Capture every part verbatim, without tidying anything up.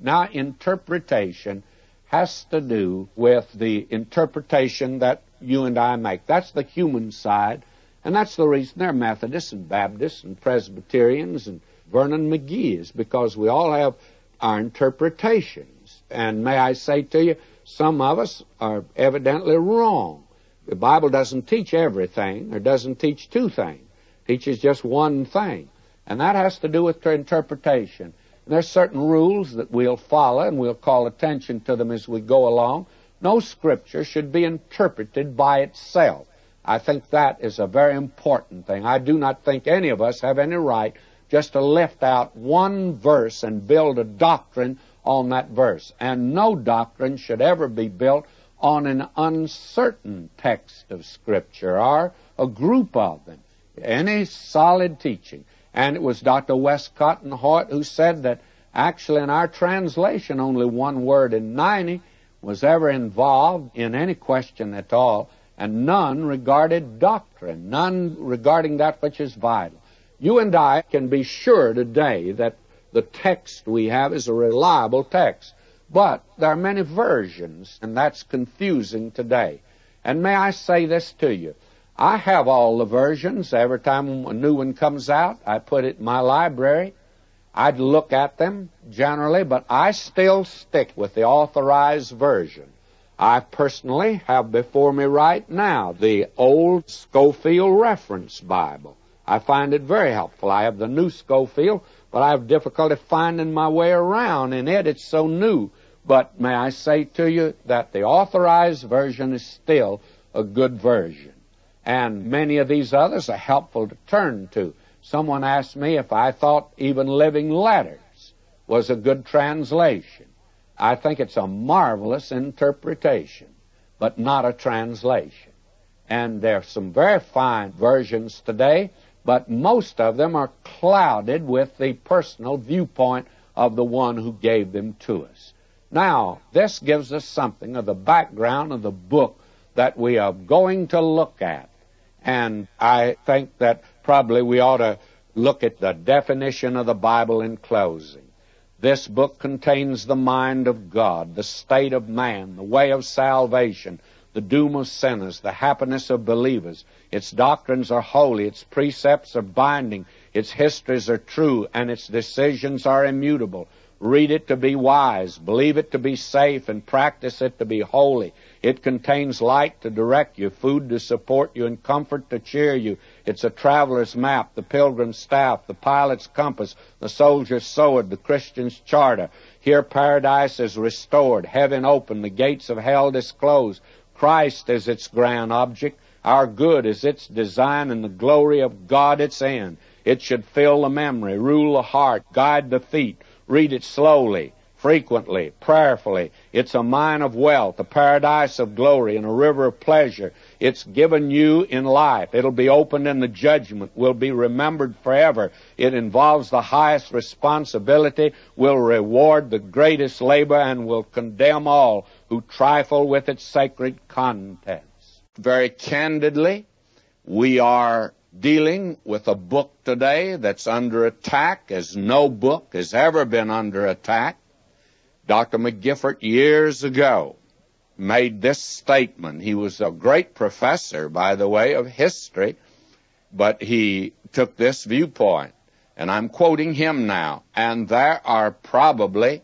Now, interpretation has to do with the interpretation that you and I make. That's the human side, and that's the reason they're Methodists and Baptists and Presbyterians and Vernon McGee is because we all have our interpretations. And may I say to you, some of us are evidently wrong. The Bible doesn't teach everything, or doesn't teach two things. It teaches just one thing, and that has to do with the interpretation. And there's certain rules that we'll follow, and we'll call attention to them as we go along. No Scripture should be interpreted by itself. I think that is a very important thing. I do not think any of us have any right just to lift out one verse and build a doctrine on that verse. And no doctrine should ever be built on an uncertain text of Scripture or a group of them. Any solid teaching. And it was Doctor Westcott and Hoyt who said that actually in our translation only one word in ninety was ever involved in any question at all, and none regarded doctrine, none regarding that which is vital. You and I can be sure today that the text we have is a reliable text, but there are many versions, and that's confusing today. And may I say this to you, I have all the versions. Every time a new one comes out, I put it in my library. I'd look at them generally, but I still stick with the authorized version. I personally have before me right now the old Scofield Reference Bible. I find it very helpful. I have the new Scofield, but I have difficulty finding my way around in it. It's so new. But may I say to you that the authorized version is still a good version. And many of these others are helpful to turn to. Someone asked me if I thought even Living Letters was a good translation. I think it's a marvelous interpretation, but not a translation. And there are some very fine versions today, but most of them are clouded with the personal viewpoint of the one who gave them to us. Now, this gives us something of the background of the book that we are going to look at. And I think that probably we ought to look at the definition of the Bible in closing. This book contains the mind of God, the state of man, the way of salvation, the doom of sinners, the happiness of believers. Its doctrines are holy, its precepts are binding, its histories are true, and its decisions are immutable. Read it to be wise, believe it to be safe, and practice it to be holy. It contains light to direct you, food to support you, and comfort to cheer you. It's a traveler's map, the pilgrim's staff, the pilot's compass, the soldier's sword, the Christian's charter. Here paradise is restored, heaven open, the gates of hell disclosed. Christ is its grand object, our good is its design, and the glory of God its end. It should fill the memory, rule the heart, guide the feet. Read it slowly, frequently, prayerfully. It's a mine of wealth, a paradise of glory, and a river of pleasure. It's given you in life. It'll be opened in the judgment, will be remembered forever. It involves the highest responsibility, will reward the greatest labor, and will condemn all who trifle with its sacred contents. Very candidly, we are dealing with a book today that's under attack as no book has ever been under attack. Doctor McGiffert years ago made this statement. He was a great professor, by the way, of history, but he took this viewpoint, and I'm quoting him now. And there are probably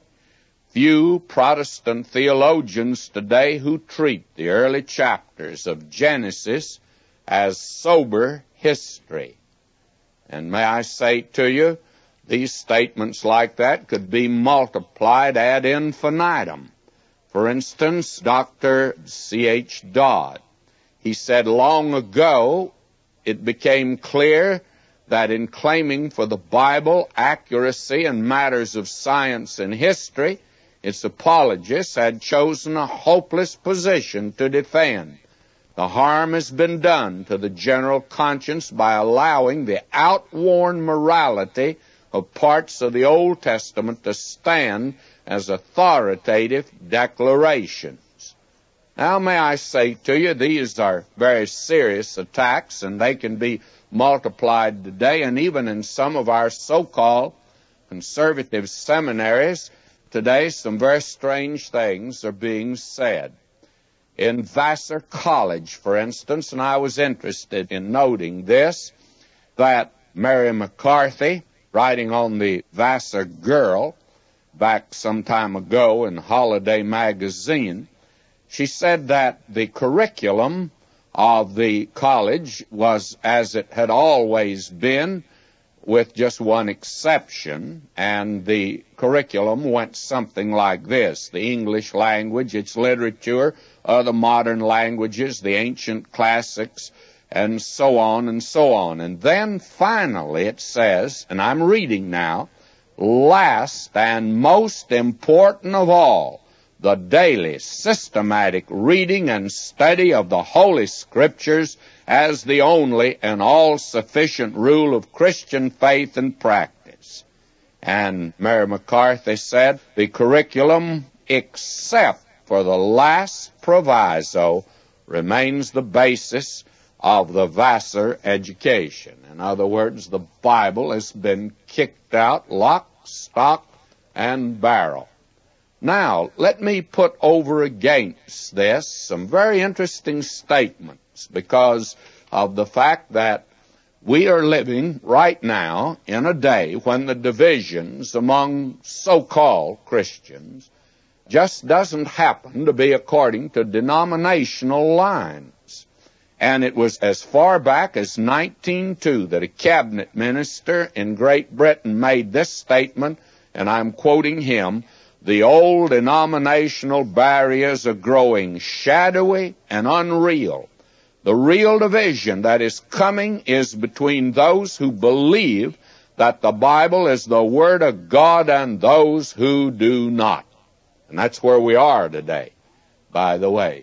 few Protestant theologians today who treat the early chapters of Genesis as sober history. And may I say to you, these statements like that could be multiplied ad infinitum. For instance, Doctor C H Dodd, he said long ago it became clear that in claiming for the Bible accuracy in matters of science and history, its apologists had chosen a hopeless position to defend. The harm has been done to the general conscience by allowing the outworn morality of parts of the Old Testament to stand as authoritative declarations. Now, may I say to you, these are very serious attacks, and they can be multiplied today, and even in some of our so-called conservative seminaries, today some very strange things are being said. In Vassar College, for instance, and I was interested in noting this, that Mary McCarthy, writing on the Vassar Girl back some time ago in Holiday Magazine, she said that the curriculum of the college was as it had always been, with just one exception, and the curriculum went something like this: the English language, its literature, other modern languages, the ancient classics, and so on and so on. And then finally it says, and I'm reading now, last and most important of all, the daily systematic reading and study of the Holy Scriptures as the only and all-sufficient rule of Christian faith and practice. And Mary McCarthy said, the curriculum, except for the last proviso, remains the basis of the Vassar education. In other words, the Bible has been kicked out, lock, stock, and barrel. Now, let me put over against this some very interesting statements, because of the fact that we are living right now in a day when the divisions among so-called Christians just doesn't happen to be according to denominational lines. And it was as far back as nineteen oh two that a cabinet minister in Great Britain made this statement, and I'm quoting him: the old denominational barriers are growing shadowy and unreal. The real division that is coming is between those who believe that the Bible is the Word of God and those who do not. And that's where we are today, by the way.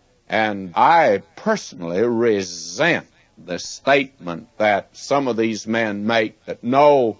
And I personally resent the statement that some of these men make that no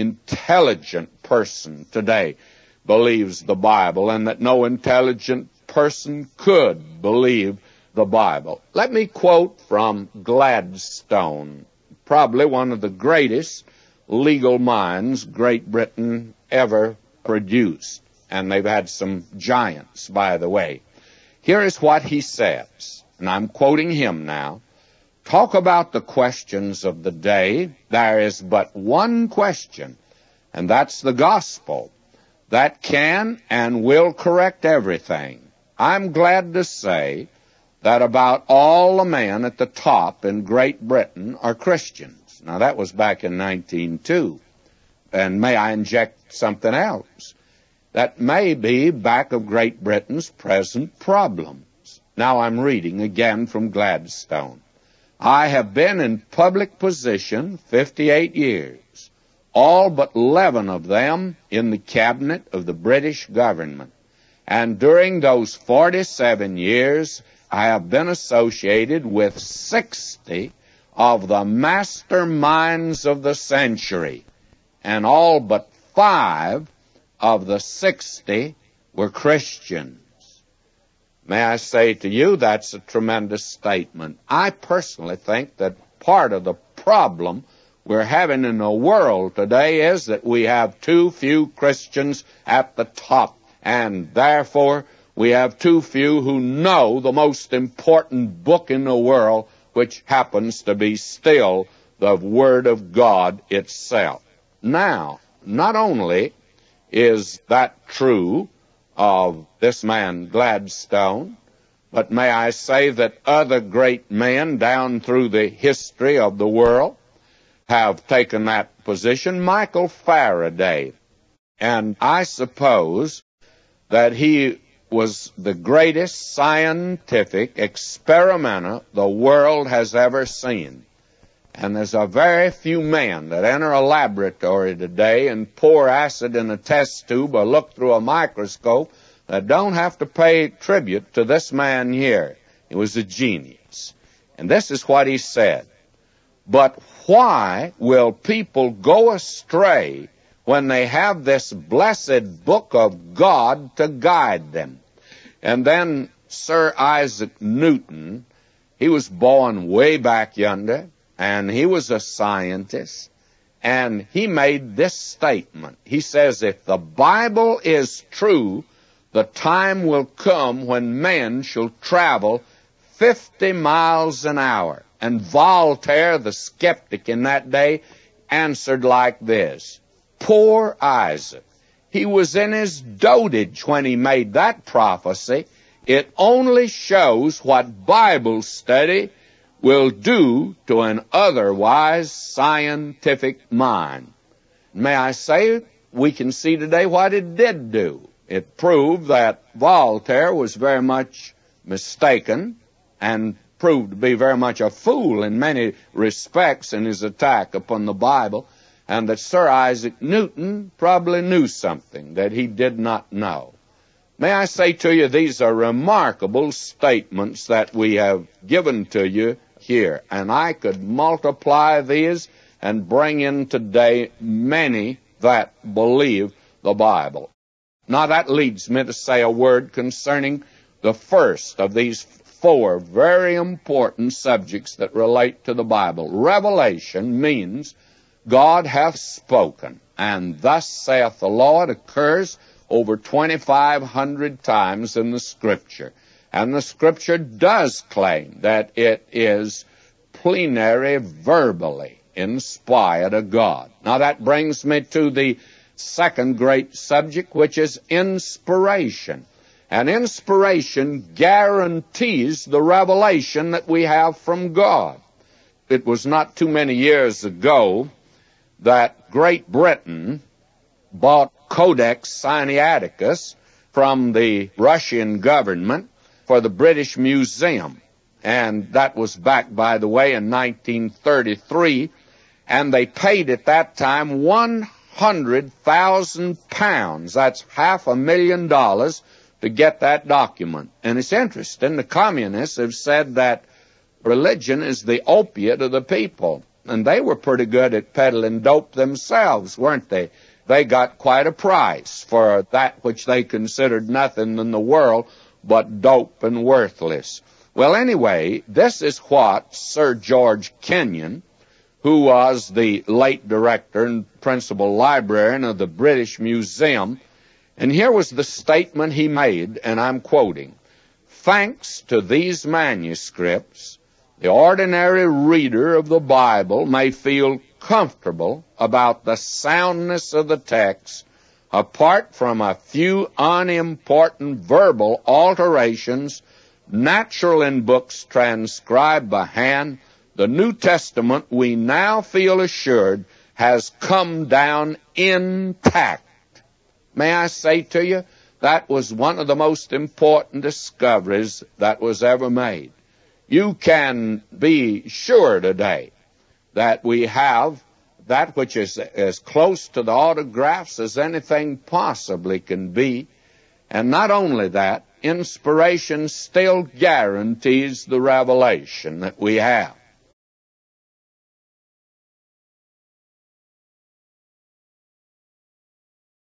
intelligent person today believes the Bible, and that no intelligent person could believe the Bible. Let me quote from Gladstone, probably one of the greatest legal minds Great Britain ever produced. And they've had some giants, by the way. Here is what he says, and I'm quoting him now. Talk about the questions of the day. There is but one question, and that's the gospel. That can and will correct everything. I'm glad to say that about all the men at the top in Great Britain are Christians. Now, that was back in nineteen oh two. And may I inject something else? That may be back of Great Britain's present problems. Now I'm reading again from Gladstone. I have been in public position fifty-eight years, all but eleven of them in the cabinet of the British government. And during those forty-seven years, I have been associated with sixty of the masterminds of the century, and all but five of the sixty were Christians. May I say to you, that's a tremendous statement. I personally think that part of the problem we're having in the world today is that we have too few Christians at the top, and therefore we have too few who know the most important book in the world, which happens to be still the Word of God itself. Now, not only is that true of this man Gladstone, but may I say that other great men down through the history of the world have taken that position. Michael Faraday, and I suppose that he was the greatest scientific experimenter the world has ever seen. And there's a very few men that enter a laboratory today and pour acid in a test tube or look through a microscope that don't have to pay tribute to this man here. He was a genius. And this is what he said: but why will people go astray when they have this blessed book of God to guide them? And then Sir Isaac Newton, he was born way back yonder, and he was a scientist, and he made this statement. He says, if the Bible is true, the time will come when men shall travel fifty miles an hour. And Voltaire, the skeptic in that day, answered like this, poor Isaac, he was in his dotage when he made that prophecy. It only shows what Bible study will do to an otherwise scientific mind. May I say, we can see today what it did do. It proved that Voltaire was very much mistaken and proved to be very much a fool in many respects in his attack upon the Bible, and that Sir Isaac Newton probably knew something that he did not know. May I say to you, these are remarkable statements that we have given to you here, and I could multiply these and bring in today many that believe the Bible. Now that leads me to say a word concerning the first of these four very important subjects that relate to the Bible. Revelation means God hath spoken, and thus saith the Lord occurs over twenty-five hundred times in the Scripture. And the Scripture does claim that it is plenary verbally inspired of God. Now that brings me to the second great subject, which is inspiration. And inspiration guarantees the revelation that we have from God. It was not too many years ago that Great Britain bought Codex Sinaiticus from the Russian government for the British Museum. And that was back, by the way, in nineteen thirty-three. And they paid at that time one hundred thousand pounds. That's half a million dollars to get that document. And it's interesting, the communists have said that religion is the opiate of the people. And they were pretty good at peddling dope themselves, weren't they? They got quite a price for that which they considered nothing in the world but dope and worthless. Well, anyway, this is what Sir George Kenyon, who was the late director and principal librarian of the British Museum, and here was the statement he made, and I'm quoting, thanks to these manuscripts, the ordinary reader of the Bible may feel comfortable about the soundness of the text, apart from a few unimportant verbal alterations natural in books transcribed by hand. The New Testament, we now feel assured, has come down intact. May I say to you, that was one of the most important discoveries that was ever made. You can be sure today that we have that which is as close to the autographs as anything possibly can be. And not only that, inspiration still guarantees the revelation that we have.